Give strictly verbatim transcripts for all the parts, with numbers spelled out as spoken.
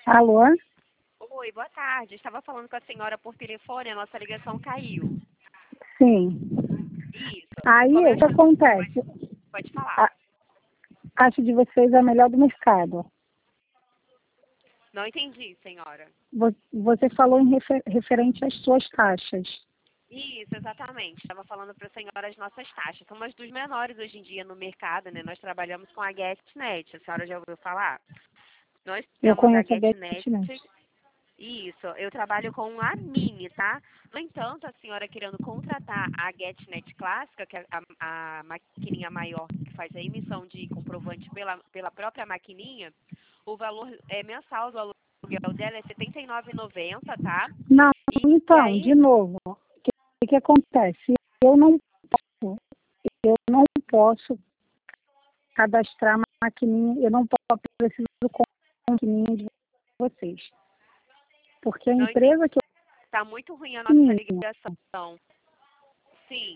Alô? Oi, boa tarde. Estava falando com a senhora por telefone, a nossa ligação caiu. Sim. Isso. Aí, Como eu o que estava... acontece? Pode falar. A taxa de vocês é a melhor do mercado. Não entendi, senhora. Vo- Você falou em refer- referente às suas taxas. Isso, exatamente. Estava falando para a senhora as nossas taxas. São umas dos menores hoje em dia no mercado, né? Nós trabalhamos com a GetNet. A senhora já ouviu falar? Nós Eu temos a conheço a GetNet. GetNet. Isso, eu trabalho com a Mini, tá? No entanto, a senhora querendo contratar a GetNet clássica, que é a, a maquininha maior que faz a emissão de comprovante pela, pela própria maquininha, o valor é mensal do aluguel dela é setenta e nove reais e noventa centavos, tá? Não, E, e então, de aí, novo, o que, o que acontece? Eu não posso, eu não posso cadastrar uma maquininha, eu não posso, preciso com a maquininha de vocês. Porque a não entendi, empresa que tá muito ruim a eu nossa tenho, ligação. Sim.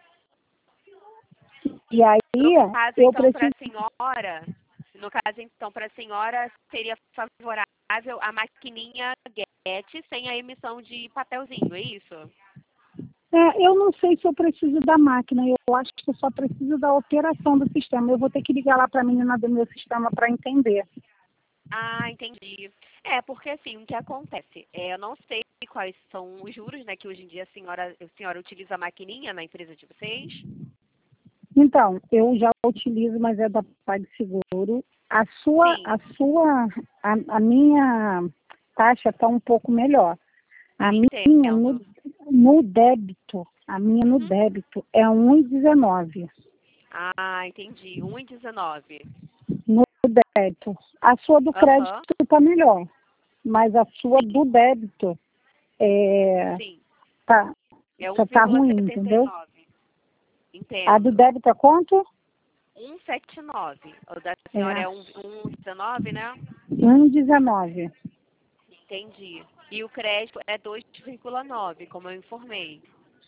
e aí No caso, eu então, para preciso, a senhora, no caso, então, para a senhora, seria favorável a maquininha Get sem a emissão de papelzinho, é isso? é, eu não sei se eu preciso da máquina, eu acho que eu só preciso da operação do sistema. Eu vou ter que ligar lá para a menina do meu sistema para entender. Ah, entendi. É, porque assim, o que acontece? É, eu não sei quais são os juros, né, que hoje em dia a senhora, a senhora utiliza a maquininha na empresa de vocês? Então, eu já utilizo, mas é da PagSeguro. A sua, Sim, a sua, a, a minha taxa está um pouco melhor. A minha no, entendo. no débito, a minha no Uhum. débito é um e dezenove Ah, entendi. um e dezenove. no débito. A sua do crédito Aham, está melhor, mas a sua sim, do débito é, sim. tá, É tá, tá ruim, entendeu? um vírgula setenta e nove. A do Entendo. débito é quanto? cento e setenta e nove. O da senhora É é um, um dezenove, né? um e dezenove. Entendi. E o crédito é dois vírgula nove, como eu informei.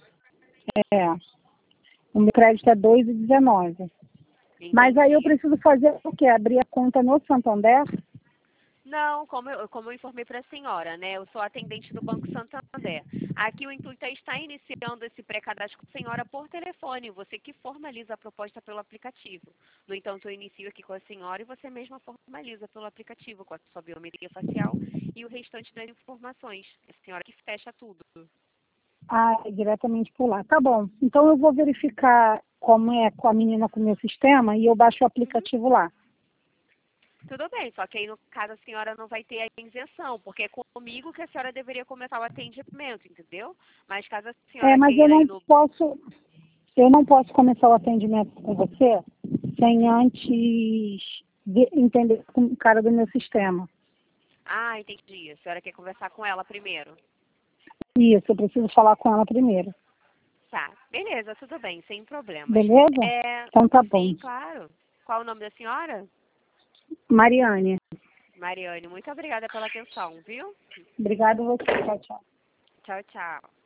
É. O meu crédito é dois e dezenove. Mas aí eu Entendi. preciso fazer o quê? Abrir a conta no Santander? Não, como eu, como eu informei para a senhora, né? Eu sou atendente do Banco Santander. Aqui o intuito é estar iniciando esse pré-cadastro com a senhora por telefone, você que formaliza a proposta pelo aplicativo. No entanto, eu inicio aqui com a senhora e você mesma formaliza pelo aplicativo com a sua biometria facial e o restante das informações. É a senhora que fecha tudo. Ah, é diretamente por lá. Tá bom. Então eu vou verificar como é com a menina com o meu sistema e eu baixo o Uhum. aplicativo lá. Tudo bem, só que aí no caso a senhora não vai ter a isenção, porque é comigo que a senhora deveria começar o atendimento, entendeu? Mas caso a É, senhora mas eu queira ir não no... posso, eu não posso começar o atendimento com você sem Hum. antes ver- entender com o cara do meu sistema. Ah, entendi. A senhora quer conversar com ela primeiro. Isso, eu preciso falar com ela primeiro. Tá, beleza, tudo bem, sem problemas. Beleza? É, Então tá bom. sim, claro. Qual o nome da senhora? Mariane, Mariane, muito obrigada pela atenção, viu? obrigada a você. Tchau, tchau. Tchau, tchau.